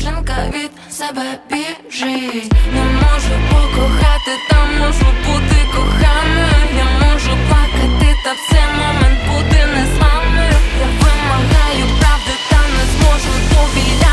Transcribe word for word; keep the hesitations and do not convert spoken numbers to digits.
дівчинка від себе біжить. Не можу покохати, та можу бути коханою. Я можу плакати, та в цей момент бути не з вами. Я вимагаю правди, та не зможу довіряти.